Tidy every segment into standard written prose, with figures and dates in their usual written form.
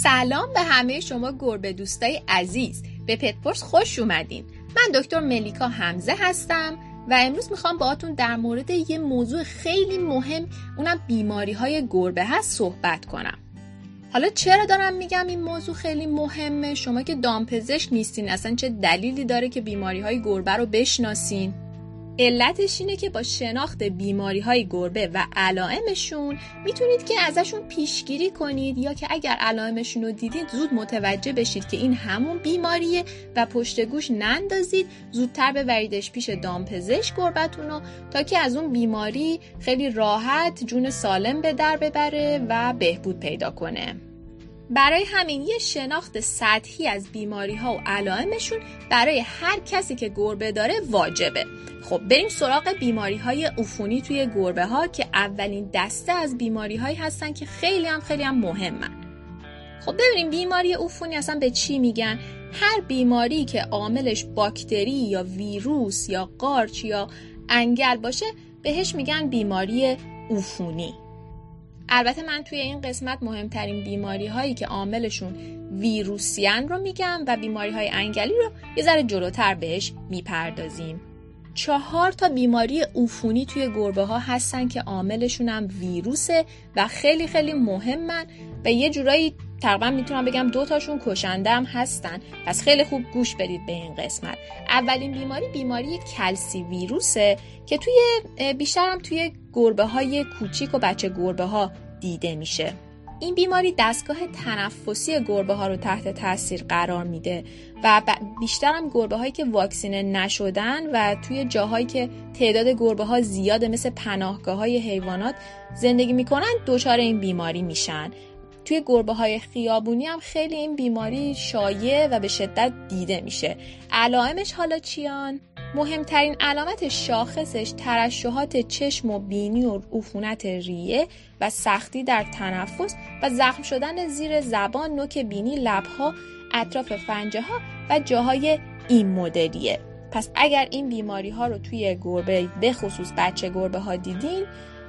سلام به همه شما گربه دوستای عزیز. به پتپرس خوش اومدین. من دکتر ملیکا حمزه هستم و امروز میخوام باهاتون در مورد یه موضوع خیلی مهم، اونم بیماری‌های گربه هست، صحبت کنم. حالا چرا دارم میگم این موضوع خیلی مهمه؟ شما که دامپزشک نیستین، اصلا چه دلیلی داره که بیماری‌های گربه رو بشناسین؟ علتش اینه که با شناخت بیماری‌های گربه و علائمشون میتونید که ازشون پیشگیری کنید، یا که اگر علائمشون رو دیدید زود متوجه بشید که این همون بیماریه و پشت گوش نندازید، زودتر ببریدش پیش دامپزشک گربتون رو تا که از اون بیماری خیلی راحت جون سالم به در ببره و بهبود پیدا کنه. برای همین یه شناخت سطحی از بیماری‌ها و علائمشون برای هر کسی که گربه داره واجبه. خب بریم سراغ بیماری‌های عفونی توی گربه‌ها که اولین دسته از بیماری‌هایی هستن که خیلی هم مهمن. خب ببینیم بیماری عفونی اصلا به چی میگن؟ هر بیماری که عاملش باکتری یا ویروس یا قارچ یا انگل باشه بهش میگن بیماری عفونی. البته من توی این قسمت مهمترین بیماری هایی که عاملشون ویروسیان رو میگم و بیماری های انگلی رو یه ذره جلوتر بهش میپردازیم. 4 تا بیماری عفونی توی گربه ها هستن که عاملشون هم ویروسه و خیلی مهمن و یه جورایی تقریبا میتونم بگم 2 تاشون کشنده هم هستن، پس خیلی خوب گوش بدید به این قسمت. اولین بیماری کلسی ویروسه که بیشتر هم توی گربه های کوچیک و بچه گربه ها دیده میشه. این بیماری دستگاه تنفسی گربه ها رو تحت تاثیر قرار میده و بیشتر هم گربه هایی که واکسینه نشدن و توی جاهایی که تعداد گربه ها زیاده مثل پناهگاه های حیوانات زندگی میکنن دچار این بیماری میشن. توی گربه های خیابونی هم خیلی این بیماری شایع و به شدت دیده میشه. علائمش حالا چیان؟ مهمترین علامت شاخصش ترشحات چشم و بینی و عفونت ریه و سختی در تنفس و زخم شدن زیر زبان، نوک بینی، لبها، اطراف پنجه ها و جاهای این مدلیه. پس اگر این بیماری ها رو توی گربه به خصوص بچه گربه ها دیدین،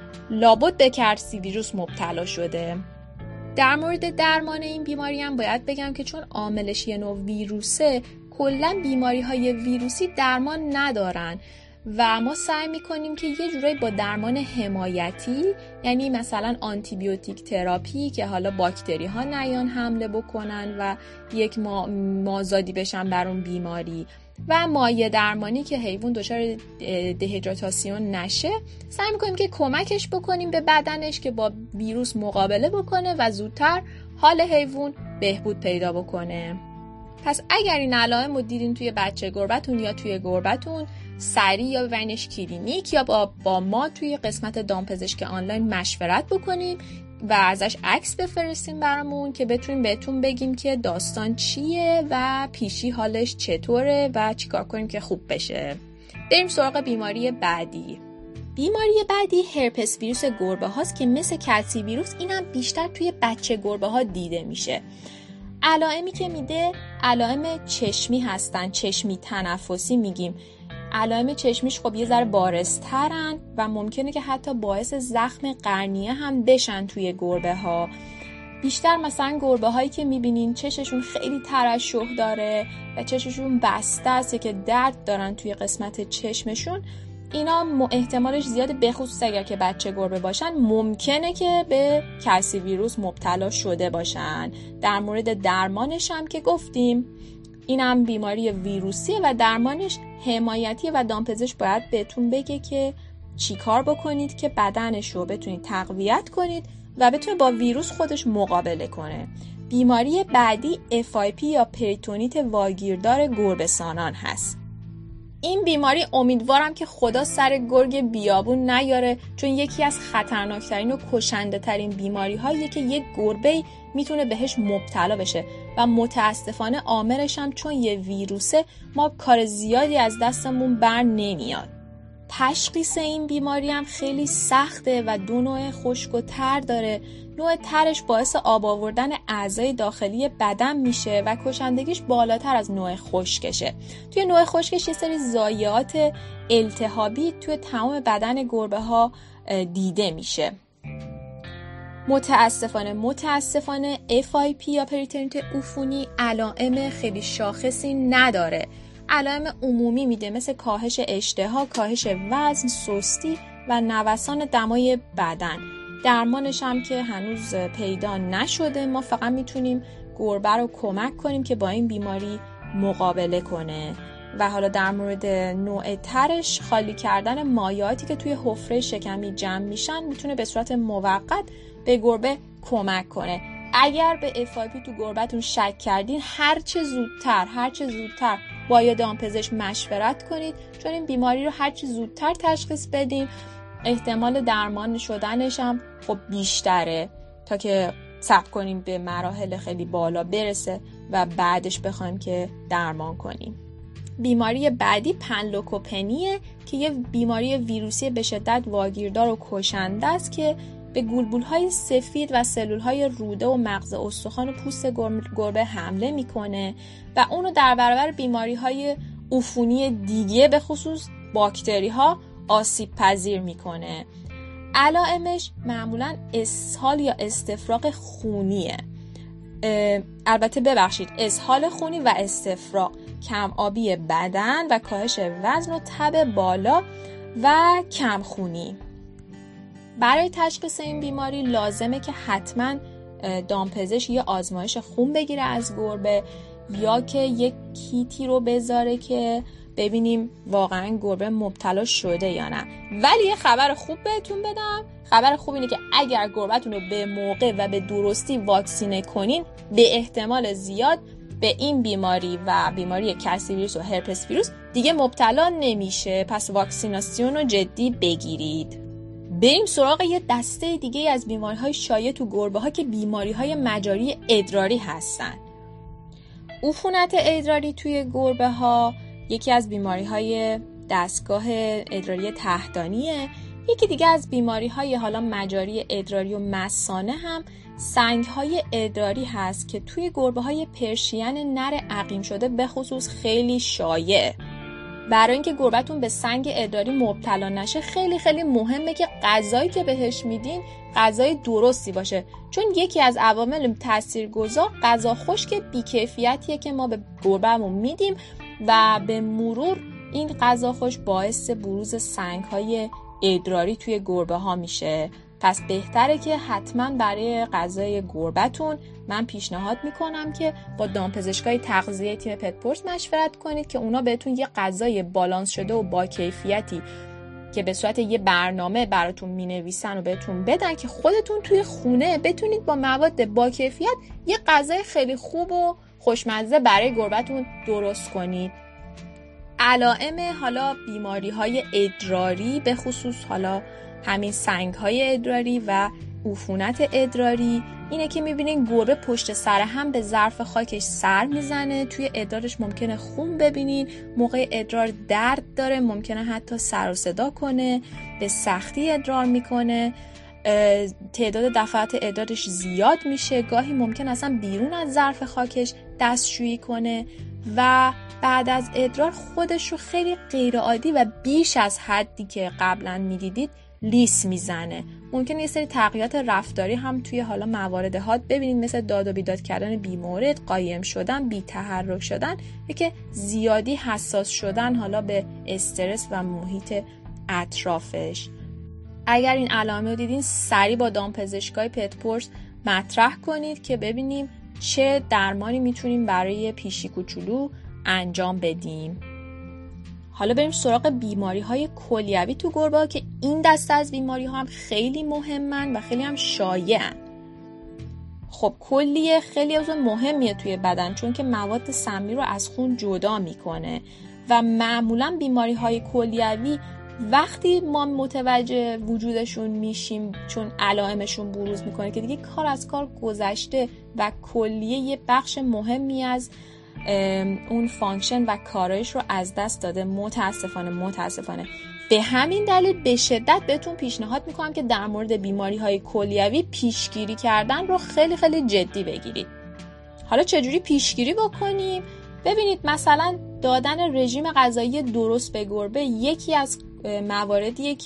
لابد به کلسی ویروس مبتلا شده. در مورد درمان این بیماری هم باید بگم که چون عاملش یه نوع ویروسه، کلا بیماری‌های ویروسی درمان ندارن و ما سعی می‌کنیم که یه جورایی با درمان حمایتی، یعنی مثلا آنتی بیوتیک تراپی که حالا باکتری ها نیان حمله بکنن و یک مازادی بشن بر اون بیماری، و مایع درمانی که حیوان دچار دهیدراتاسیون نشه، سعی می‌کنیم که کمکش بکنیم به بدنش که با ویروس مقابله بکنه و زودتر حال حیوان بهبود پیدا بکنه. پس اگر این علائم رو دیدین توی بچه گربتون یا توی گربتون، سریع یا ببرینش کلینیک یا با ما توی قسمت دامپزشک آنلاین مشورت بکنیم و ازش عکس بفرستیم برامون که بتونیم بهتون بگیم که داستان چیه و پیشی حالش چطوره و چیکار کنیم که خوب بشه. بریم سراغ بیماری بعدی. بیماری بعدی هرپس ویروس گربه هاست که مثل کلسی ویروس اینم بیشتر توی بچه گربه ها دیده میشه. علائمی که میده علائم چشمی هستن، چشمی تنفسی میگیم. علائم چشمیش خب یه ذره بارزترن و ممکنه که حتی باعث زخم قرنیه هم بشن توی گربه ها. بیشتر مثلا گربه هایی که میبینین چششون خیلی ترشح داره و چششون بسته است که درد دارن توی قسمت چشمشون، اینا احتمالش زیاده، به خصوص اگر که بچه گربه باشن ممکنه که به کلسی ویروس مبتلا شده باشن. در مورد درمانش هم که گفتیم اینم بیماری ویروسیه و درمانش حمایتیه و دامپزشک باید بهتون بگه که چی کار بکنید که بدنش رو بتونید تقویت کنید و بتونه با ویروس خودش مقابله کنه. بیماری بعدی FIP یا پریتونیت واگیردار گربه‌سانان هست. این بیماری امیدوارم که خدا سر گرگ بیابون نیاره، چون یکی از خطرناکترین و کشنده ترین بیماری هاییه که یک گربه میتونه بهش مبتلا بشه و متاسفانه عاملش هم چون یه ویروسه ما کار زیادی از دستمون بر نمیاد. تشخیص این بیماری هم خیلی سخته و 2 نوع خشک و تر داره. نوع ترش باعث آب آوردن اعضای داخلی بدن میشه و کشندگیش بالاتر از نوع خشکشه. توی نوع خشکش یه سری ضایعات التهابی توی تمام بدن گربه ها دیده میشه. متاسفانه FIP یا پریتونیت عفونی علائم خیلی شاخصی نداره. علائم عمومی میده، مثل کاهش اشتها، کاهش وزن، سستی و نوسان دمای بدن. درمانش هم که هنوز پیدا نشده. ما فقط میتونیم گربه رو کمک کنیم که با این بیماری مقابله کنه. و حالا در مورد نوع ترش، خالی کردن مایعاتی که توی حفره شکمی جمع میشن میتونه به صورت موقت به گربه کمک کنه. اگر به FIP تو گربه‌تون شک کردین، هر چه زودتر با یه دامپزشک مشورت کنید، چون این بیماری رو هر چه زودتر تشخیص بدیم احتمال درمان شدنش هم خب بیشتره تا که صبر کنیم به مراحل خیلی بالا برسه و بعدش بخوایم که درمان کنیم. بیماری بعدی پنلوکوپنیه که یه بیماری ویروسی به شدت واگیردار و کشنده است که به گلبولهای سفید و سلولهای روده و مغز استخوان و پوست گربه حمله میکنه و اونو در برابر بیماریهای عفونی دیگه به خصوص باکتری ها آسیب پذیر میکنه. علائمش معمولا اسهال یا استفراغ خونیه. البته ببخشید، اسهال خونی و استفراغ، کم آبی بدن و کاهش وزن و تب بالا و کم خونی. برای تشخیص این بیماری لازمه که حتما دامپزشک یه آزمایش خون بگیره از گربه یا که یک کیتی رو بذاره که ببینیم واقعا گربه مبتلا شده یا نه. ولی یه خبر خوب بهتون بدم. خبر خوب اینه که اگر گربه‌تون رو به موقع و به درستی واکسینه کنین، به احتمال زیاد به این بیماری و بیماری کسی ویروس و هرپس ویروس دیگه مبتلا نمیشه. پس واکسیناسیون رو جدی بگیرید. بریم سراغ یه دسته دیگه از بیماری‌های شایع تو گربه‌ها که بیماری‌های مجاری ادراری هستن. عفونت ادراری توی گربه‌ها یکی از بیماری‌های دستگاه ادراری تحتانیه. یکی دیگه از بیماری‌های حالا مجاری ادراری و مثانه هم سنگ‌های ادراری هست که توی گربه‌های پرشین نر عقیم شده به خصوص خیلی شایع. برای اینکه گربه‌تون به سنگ ادراری مبتلا نشه خیلی خیلی مهمه که غذایی که بهش میدین غذای درستی باشه، چون یکی از عوامل تاثیرگذار غذا خشک بی‌کیفیتیه که ما به گربه‌مون میدیم و به مرور این غذا خشک باعث بروز سنگ‌های ادراری توی گربه‌ها میشه. پس بهتره که حتما برای غذای گربه‌تون من پیشنهاد میکنم که با دامپزشکای تغذیه تیم پتپورس مشورت کنید که اونا بهتون یه غذای بالانس شده و با کیفیتی که به صورت یه برنامه براتون مینویسن و بهتون بدن که خودتون توی خونه بتونید با مواد با کیفیت یه غذای خیلی خوب و خوشمزه برای گربه‌تون درست کنید. علائم حالا بیماری‌های ادراری به خصوص حالا همین سنگ‌های ادراری و عفونت ادراری اینه که می‌بینین گربه پشت سر هم به ظرف خاکش سر میزنه، توی ادرارش ممکنه خون ببینین، موقع ادرار درد داره، ممکنه حتی سر و صدا کنه، به سختی ادرار میکنه، تعداد دفعات ادرارش زیاد میشه، گاهی ممکن اصلا بیرون از ظرف خاکش دستشویی کنه و بعد از ادرار خودش رو خیلی غیرعادی و بیش از حدی که قبلا میدیدید لیس میزنه. ممکنه یه سری تغییرات رفتاری هم توی حالا موارد حاد ببینید، مثل داد و بیداد کردن بیمورد، قایم شدن، بی تحرک شدن یا که زیادی حساس شدن حالا به استرس و محیط اطرافش. اگر این علائم رو دیدین سریع با دامپزشکای پتپورس مطرح کنید که ببینیم چه درمانی میتونیم برای پیشی کوچولو انجام بدیم. حالا بریم سراغ بیماری‌های کلیوی تو گربه‌ها که این دسته از بیماری‌ها هم خیلی مهمن و خیلی هم شایعن. خب کلیه خیلی عضو مهمیه توی بدن، چون که مواد سمی رو از خون جدا میکنه و معمولاً بیماری‌های کلیوی وقتی ما متوجه وجودشون میشیم چون علائمشون بروز میکنه که دیگه کار از کار گذشته و کلیه یه بخش مهمی از اون فانکشن و کارش رو از دست داده. متاسفانه به همین دلیل به شدت بهتون پیشنهاد میکنم که در مورد بیماری‌های کلیوی پیشگیری کردن رو خیلی خیلی جدی بگیرید. حالا چجوری پیشگیری بکنیم؟ ببینید مثلا دادن رژیم غذایی درست به گربه یکی از مواردیه که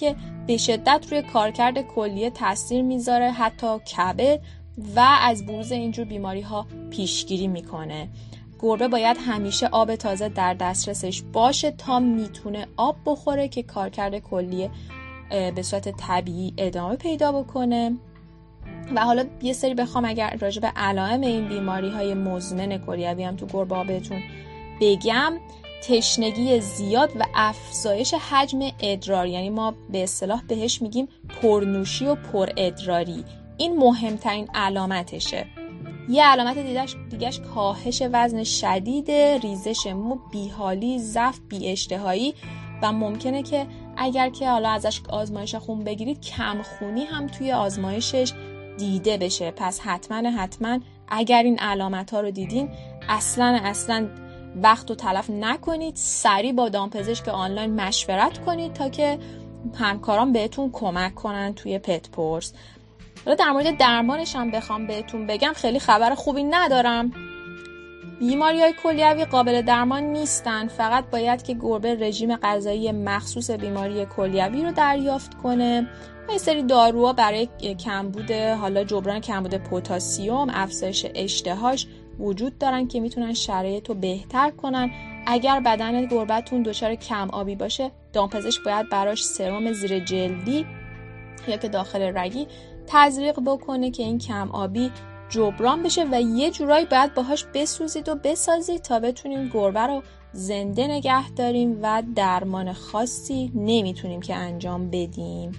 به شدت روی کارکرد کلیه تاثیر میذاره، حتی کبد، و از بروز اینجور بیماری ها پیشگیری میکنه. گربه باید همیشه آب تازه در دسترسش باشه تا میتونه آب بخوره که کارکرد کلیه به صورت طبیعی ادامه پیدا بکنه. و حالا یه سری بخوام اگر راجع به علائم این بیماری های مزمن کلیوی هم تو گربه ها بهتون بگم، تشنگی زیاد و افزایش حجم ادرار، یعنی ما به اصطلاح بهش میگیم پرنوشی و پر ادراری، این مهمترین علامتشه. یه علامت دیگهش کاهش وزن شدید، ریزش مو، بیحالی، ضعف، بی‌اشتهایی و ممکنه که اگر که حالا ازش آزمایش خون بگیرید کمخونی هم توی آزمایشش دیده بشه. پس حتما اگر این علامت ها رو دیدین اصلا وقت رو تلف نکنید، سریع با دامپزشک آنلاین مشورت کنید تا که همکاران بهتون کمک کنن توی پت‌پرس. حالا در مورد درمانش هم بخوام بهتون بگم خیلی خبر خوبی ندارم. بیماری‌های کلیوی قابل درمان نیستن، فقط باید که گربه رژیم غذایی مخصوص بیماری کلیوی رو دریافت کنه. یه سری داروها برای کمبود، حالا جبران کمبود پتاسیم، افزایش اشتهاش وجود دارن که میتونن شرایط رو بهتر کنن. اگر بدن گربه‌تون دچار کم آبی باشه، دامپزشک باید براش سرم زیر جلدی یا که داخل رگی تزریق بکنه که این کم آبی جبران بشه و یه جورایی باید باهاش بسوزید و بسازید تا بتونیم گربه رو زنده نگه داریم و درمان خاصی نمیتونیم که انجام بدیم.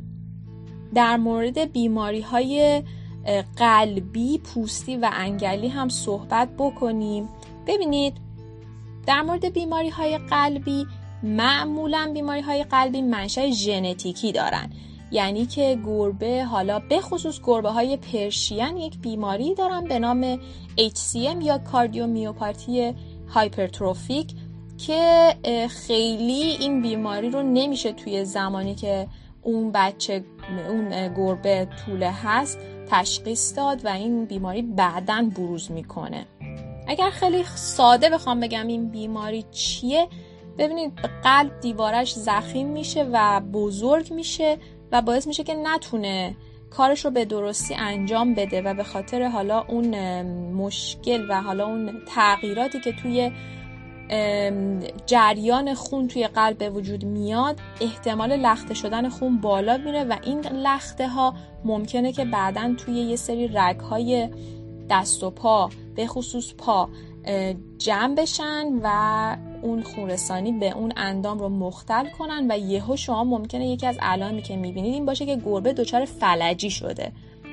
در مورد بیماری‌های قلبی، پوستی و انگلی هم صحبت بکنیم. ببینید در مورد بیماری‌های قلبی، معمولاً بیماری‌های قلبی منشأ ژنتیکی دارن، یعنی که گربه، حالا به خصوص گربه‌های پرشین، یک بیماری دارن به نام HCM یا کاردیومیوپاتی هایپرتروفیک که خیلی این بیماری رو نمیشه توی زمانی که اون گربه توله هست تشخیص داد و این بیماری بعداً بروز میکنه. اگر خیلی ساده بخوام بگم این بیماری چیه، ببینید قلب دیوارش ضخیم میشه و بزرگ میشه و باعث میشه که نتونه کارش رو به درستی انجام بده و به خاطر حالا اون مشکل و حالا اون تغییراتی که توی جریان خون توی قلب به وجود میاد، احتمال لخته شدن خون بالا میره و این لخته ها ممکنه که بعداً توی یه سری رگ‌های دست و پا، به خصوص پا، جمع بشن و اون خونرسانی به اون اندام رو مختل کنن و یهو شما ممکنه یکی از علائمی که میبینید این باشه که گربه دچار فلجی شده.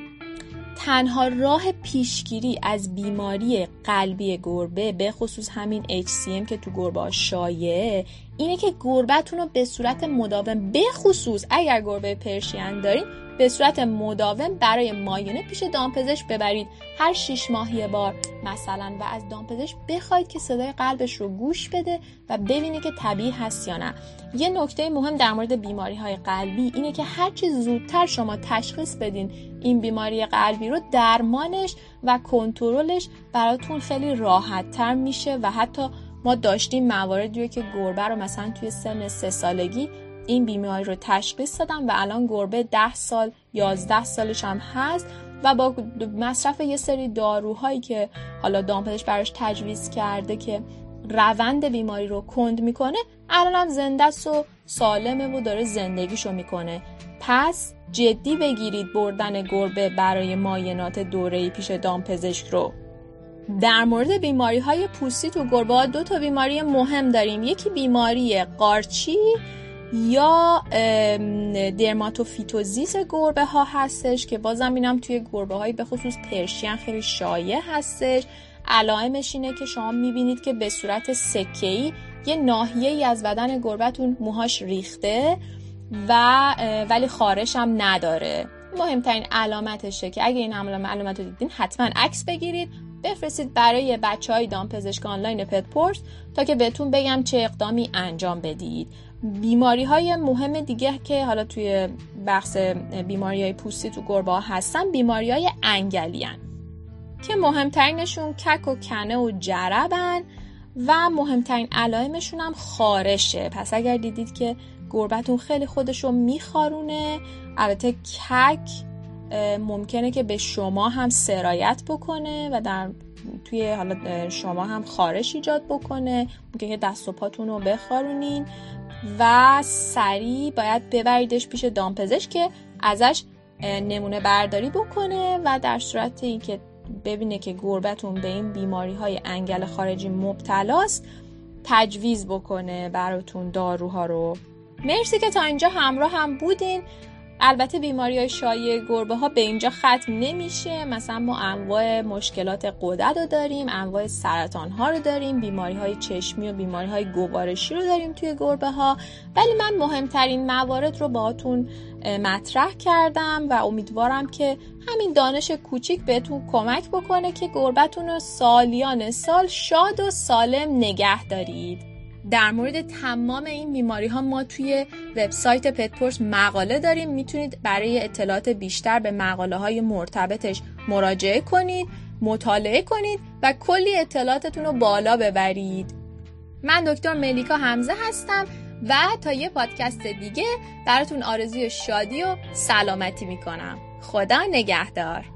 تنها راه پیشگیری از بیماری قلبی گربه، به خصوص همین HCM که تو گربه شایعه، اینه که گربه‌تون رو به صورت مداوم، به خصوص اگر گربه پرشین دارین، به صورت مداوم برای معاینه پیش دامپزشک ببرید، هر 6 ماه یه بار مثلا، و از دامپزشک بخواید که صدای قلبش رو گوش بده و ببینه که طبیعی هست یا نه. یه نکته مهم در مورد بیماری‌های قلبی اینه که هر چی زودتر شما تشخیص بدین این بیماری قلبی رو، درمانش و کنترلش براتون خیلی راحت‌تر میشه و حتی ما داشتیم مواردی رو که گربه رو مثلا توی سن 3 سالگی این بیماری رو تشخیص دادن و الان گربه 10 سال 11 سالش هم هست و با مصرف یه سری داروهایی که حالا دامپزشک براش تجویز کرده که روند بیماری رو کند میکنه، الان هم زنده است و سالمه و داره زندگیشو میکنه. پس جدی بگیرید بردن گربه برای معاینات دوره‌ای پیش دامپزشک رو. در مورد بیماری‌های پوستی تو گربه‌ها 2 تا بیماری مهم داریم. یکی بیماری قارچی یا درماتوفیتوزیس گربه ها هستش که بازم اینم توی گربه های به خصوص پرشین خیلی شایع هستش. علائمش اینه که شما میبینید که به صورت سکه‌ای یه ناحیه‌ای از بدن گربه‌تون موهاش ریخته ولی خارش هم نداره. مهمترین علامتشه که اگه این علامت رو دیدین حتما عکس بگیرید بفرستید برای بچهای دامپزشک آنلاین پت‌پرس تا که بهتون بگم چه اقدامی انجام بدید. بیماری‌های مهم دیگه که حالا توی بحث بیماری‌های پوستی تو گربه‌ها هستن، بیماری‌های انگلی‌ان که مهمترینشون کک و کنه و جربن و مهمترین علائمشون هم خارشه. پس اگر دیدید که گربتون خیلی خودشو میخارونه. البته کک ممکنه که به شما هم سرایت بکنه و توی حالا شما هم خارش ایجاد بکنه، ممکنه که دست و پاتون رو بخارونین و سریع باید ببریدش پیش دامپزشک که ازش نمونه برداری بکنه و در صورت اینکه ببینه که گربتون به این بیماری‌های انگل خارجی مبتلاست تجویز بکنه براتون داروها رو. مرسی که تا اینجا همراه هم بودین. البته بیماری‌های شایع گربه ها به اینجا ختم نمیشه. مثلا ما انواع مشکلات غدد رو داریم، انواع سرطان ها رو داریم، بیماری‌های چشمی و بیماری‌های گوارشی رو داریم توی گربه ها، ولی من مهمترین موارد رو باهاتون مطرح کردم و امیدوارم که همین دانش کوچیک بهتون کمک بکنه که گربتون رو سالیان سال شاد و سالم نگه دارید. در مورد تمام این بیماری ها ما توی وبسایت پتپورس مقاله داریم، میتونید برای اطلاعات بیشتر به مقاله های مرتبطش مراجعه کنید، مطالعه کنید و کلی اطلاعاتتون رو بالا ببرید. من دکتر ملیکا حمزه هستم و تا یه پادکست دیگه براتون آرزوی شادی و سلامتی میکنم. خدا نگهدار.